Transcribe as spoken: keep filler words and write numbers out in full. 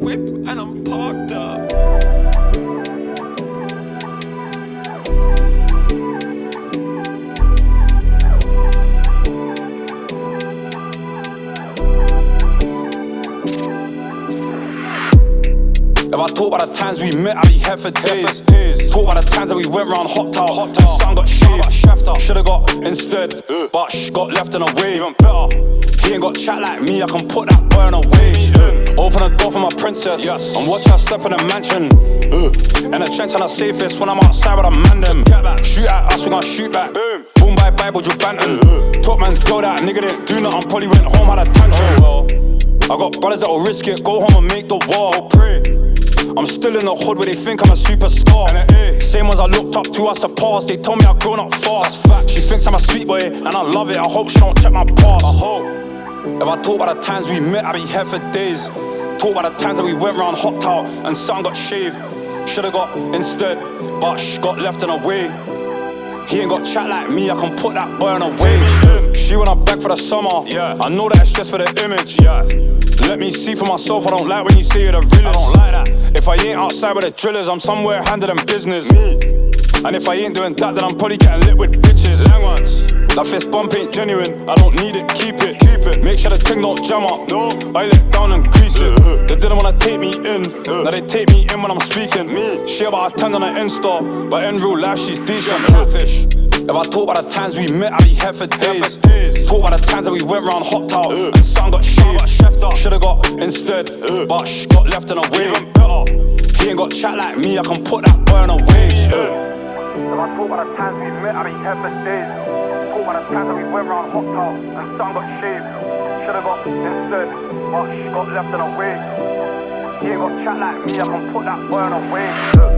whip and I'm parked up. If I talk about the times we met, I be here for days. Talk about the times that we went round hot towel, hot towel. Sun got shaved, should've got instead, but shh, got left in a wave. Even better, he ain't got chat like me, I can put that boy on a wage. Open the door for my princess, yes. And watch her step in the mansion. In the trench and the safest when I'm outside with a man them. Shoot at us, we gon' shoot back. Boom, boom bye bye, but you bantin'. Top man's go that nigga didn't do nothing, probably went home had a tantrum. Oh, well, I got brothers that'll risk it, go home and make the war. Go pray. I'm still in the hood where they think I'm a superstar. Same ones I looked up to, I surpassed. They told me I've grown up fast. She thinks I'm a sweet boy, and I love it. I hope she don't check my past. I hope. If I talk about the times we met, I be here for days. Talk about the times that we went round hot towel and sun got shaved. Should've got instead, but shh, got left in a way. He ain't got chat like me, I can put that boy on a wage. She went up back for the summer, yeah. I know that it's just for the image, yeah. Let me see for myself, I don't like when you say you're the realest. I don't like that. If I ain't outside with the drillers, I'm somewhere handling business. Me. And if I ain't doing that, then I'm probably getting lit with bitches. Young ones. That fist bump ain't genuine, I don't need it, keep it, keep it. Make sure the thing don't jam up, no. I let down and crease it. They didn't wanna take me in, now they take me in when I'm speaking. Me. She about a ten on her Insta, but in real life she's decent. Catfish. If I talk about the times we met, I be here for days. Talk about the times that we went round hot towel uh, and sun got shaved. Should've got instead, uh, but shh, got left in a wave. Even better, he ain't got chat like me, I can put that boy on a wage. Uh. If I talk about the times we met, I be here for days. Talk about the times that we went round hot towel and sun got shaved. Should've got instead, but shh, got left in a wave. He ain't got chat like me, I can put that boy on a wage. Uh.